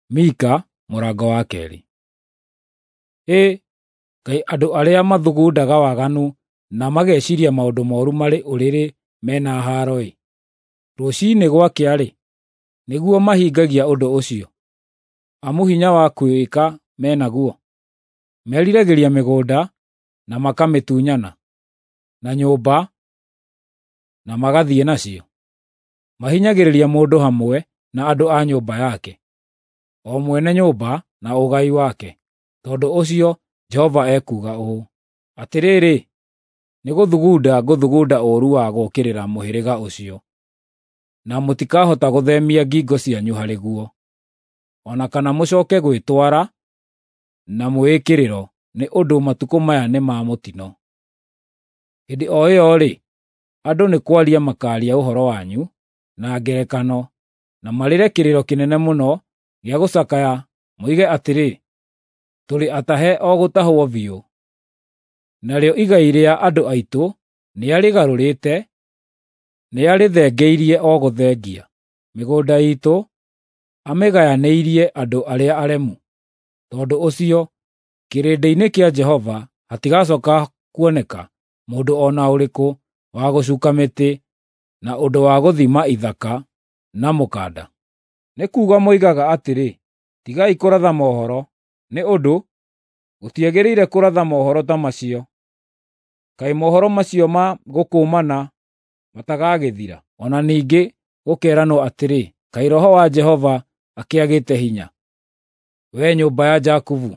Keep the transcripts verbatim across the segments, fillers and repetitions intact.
Mika mũrango wa kerĩ. Ĩ Ngai andũ arĩa mathugundaga waganu na mageciria maũndũ moru marĩ ũrĩrĩ mena haro-ĩ, rũciinĩ gwakĩa-rĩ, nĩguo mahingagia ũndũ ũcio. Amu hinya wa kwĩka menaguo, meriragĩria mĩgũnda na makamĩtunyana, na nyũmba na magathiĩ nacio. Mahinyagĩrĩria mũndũ hamwe na andũ a nyũmba yake, o mwene nyũmba na ũgai wake. Tondũ ũcio Jehova ekuuga ũũ: atĩrĩrĩ, nĩgũthugunda ngũthugunda ũũru wa gũũkĩrĩra mũhĩrĩga ũcio, na mũtikahota gũthemia ngingo cianyu harĩ guo, o na kana mũcooke gwĩtwara na mwĩĩkĩrĩro, nĩ ũndũ matukũ maya nĩ ma mũtino. Hĩndĩ o ĩyo-rĩ, andũ nĩ kwaria makaaria ũhoro wanyu na ngerekano, na marĩre kĩrĩro kĩnene mũno gĩa gũcakaya, moige atĩrĩ, tũrĩ atahe o gũtahwo biũ. Narĩo igai rĩa andũ aitũ nĩarĩgarũrĩte, nĩarĩthengeirie o gũthengia. Mĩgũnda iitũ amĩgayanĩirie andũ arĩa aremu. Tondũ ũcio, kĩrĩndĩ-inĩ kĩa Jehova hatigacooka kuoneka mũndũ o na ũrĩkũ wa gũcuka mĩtĩ na ũndũ wa gũthima ithaka na mũkanda. Nĩ kuuga moigaga atĩrĩ, tigai kũratha mohoro, nĩ ũndũ gũtiagĩrĩire kũratha mohoro ta macio. Kaĩ mohoro macio ma gũkũũmana matagagĩthira? O na ningĩ gũkeeranwo atĩrĩ, kaĩ Roho wa Jehova akĩagĩte hinya, wee nyũmba ya Jakubu?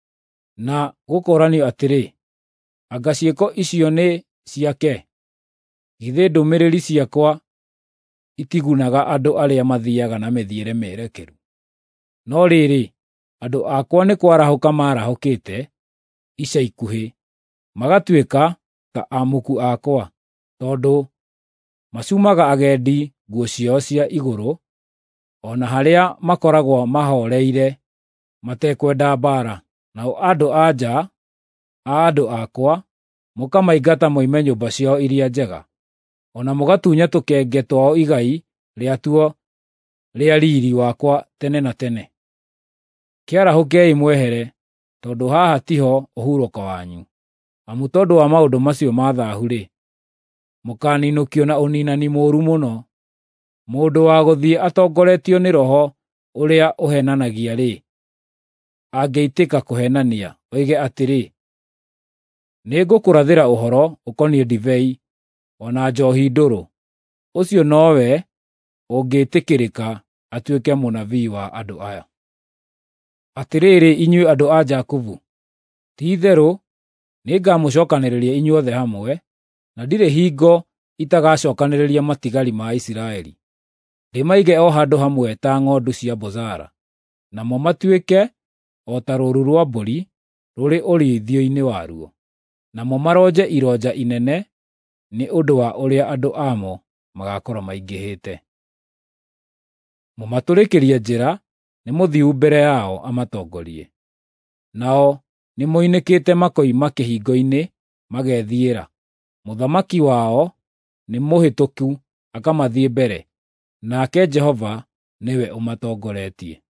Na gũkooranio atĩrĩ, anga ciĩko icio nĩ ciake? Githĩ ndũmĩrĩri ciakwa itigunaga andũ arĩa mathiiaga na mĩthiĩre mĩerekeru? No rĩrĩ, andũ akwa nĩ kwarahũka maarahũkĩte ica ikuhĩ, magatuĩka ta amuku akwa, tondũ macumaga agendi nguo ciao cia igũrũ, o na harĩa makoragwo mahooreire matekwenda mbaara. Nao andũ-a-nja a andũ akwa mũkamaingata moime nyũmba ciao iria njega, o na mũgatunya tũkenge twao igai rĩatuo rĩa riiri wakwa tene na tene. Kĩarahũkei mwehere, tondũ haha tiho ũhurũko wanyu. Amu tondũ wa maũndũ macio ma thaahu-rĩ, mũkaaninũkio na ũniinani mũũru mũno. Mũndũ wa gũthiĩ atongoretio nĩ Roho ũrĩa ũheenanagia-rĩ, angĩitĩka kũheenania, oige atĩrĩ, nĩngũkũrathĩra ũhoro ũkoniĩ ndibei o na njoohi ndũrũ, ũcio nowe ũngĩĩtĩkĩrĩka atuĩke mũnabii wa andũ aya. Atĩrĩrĩ, inyuĩ andũ a Jakubu, ti-itherũ nĩngamũcookanĩrĩria inyuothe hamwe, na ndirĩ hingo itagacookanĩrĩria matigari ma Isiraeli, ndĩmaige o handũ hamwe ta ng'ondu cia Bozara, namo matuĩke o ta rũũru rwa mbũri rũrĩ ũrĩithio-inĩ waruo, namo maronje ironja inene nĩ ũndũ wa ũrĩa andũ amo magaakorwo maingĩhĩte. Mũmatũrĩkĩrie njĩra nĩ mũthiu mbere yao amatongorie. Nao nĩmoinĩkĩte makoima kĩhingo-inĩ magethiĩra. Mũthamaki wao nĩ mũhĩtũku akamathiĩ mbere, nake Jehova nĩwe ũmatongoretie.